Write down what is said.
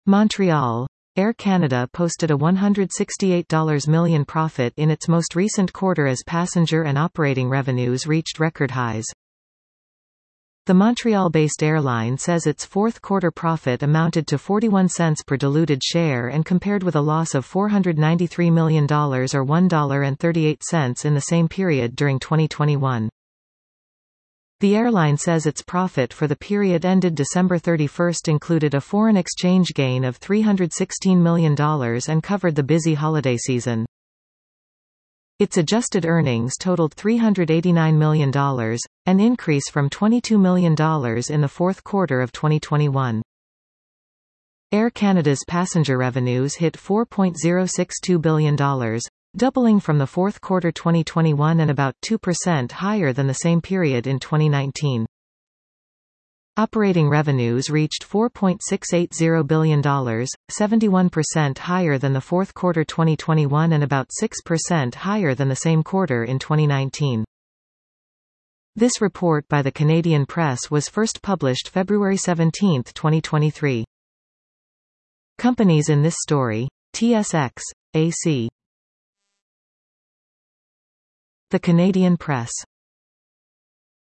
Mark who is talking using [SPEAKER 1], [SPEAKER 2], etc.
[SPEAKER 1] Montreal. Air Canada posted a $168 million profit in its most recent quarter as passenger and operating revenues reached record highs. The Montreal-based airline says its fourth quarter profit amounted to 41 cents per diluted share and compared with a loss of $493 million or $1.38 in the same period during 2021. The airline says its profit for the period ended December 31 included a foreign exchange gain of $316 million and covered the busy holiday season. Its adjusted earnings totaled $389 million, an increase from $22 million in the fourth quarter of 2021. Air Canada's passenger revenues hit $4.062 billion, doubling from the fourth quarter 2021 and about 2% higher than the same period in 2019. Operating revenues reached $4.680 billion, 71% higher than the fourth quarter 2021 and about 6% higher than the same quarter in 2019. This report by the Canadian Press was first published February 17, 2023. Companies in this story: TSX, AC. The Canadian Press.